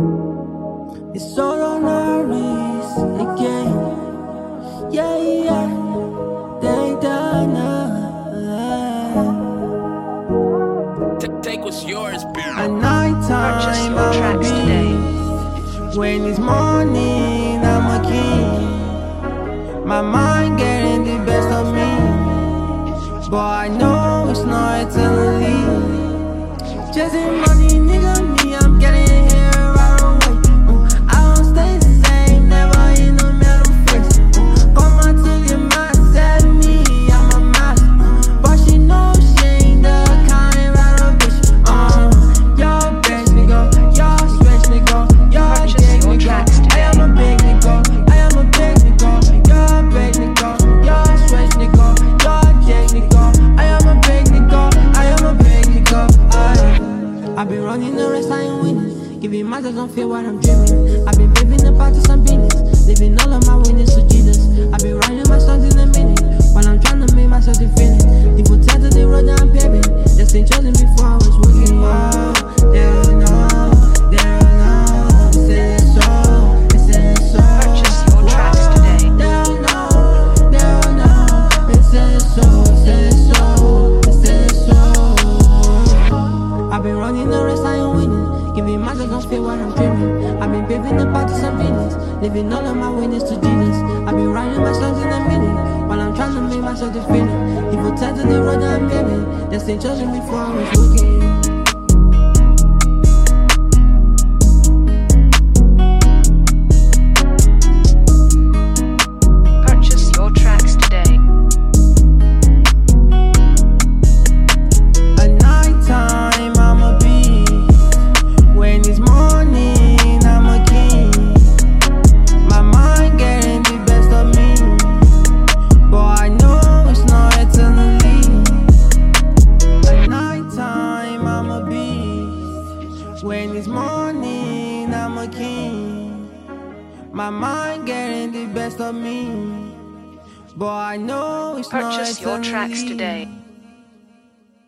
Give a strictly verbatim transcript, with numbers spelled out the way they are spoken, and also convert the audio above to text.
It's all on our wrist again. Yeah, yeah. They done Take what's yours, baby. at nighttime. Purchase your I'm a tracks beast. today. When it's morning, I'm a king. My mind getting the best of me, but I know it's not eternally. Chasing money, nigga, me, I'm getting here right away. Mm, I don't stay the same, never in a metal face. Mm, come on to your mind, said me, I'm a master. Mm, but she knows she ain't the kind right of bitch. Uh, your best nigga, your stretch nigga, your Purchase dick your nigga. tracks I am a big nigga, I am a big nigga, your big nigga, your stretch nigga, your dick nigga. I am a big nigga, I am a big nigga. I I've been running the rest, I ain't winning. Giving my don't feel what I'm dreaming. I've been paving the path to some business, living all of my winnings to Jesus. I've been writing my songs in a minute, while I'm trying to make myself infinite. People tell to the road that I'm paving, just ain't chosen before I was walking. Oh, they don't know, they don't know. It's in so, it's in so. Purchase your tracks today. They don't know, they don't know. It's in so, it's in so, it's in so. I've been running the rest, I ain't winning. Giving my don't feel what I'm dreaming. I've been paving the path to some business, living all of my winnings to Jesus. I've been writing my songs in a minute, while I'm trying to make myself defeated. People tell to the road that I'm paving, just ain't chosen before I was looking. Purchase your tracks today. At nighttime, I'm a beast. When it's morning, I'm a king. My mind getting the best of me, but I know it's not eternally. At nighttime, I'm a beast. When it's morning, I'm a king. My mind getting the best of me, but I know it's not eternally. Purchase your tracks today.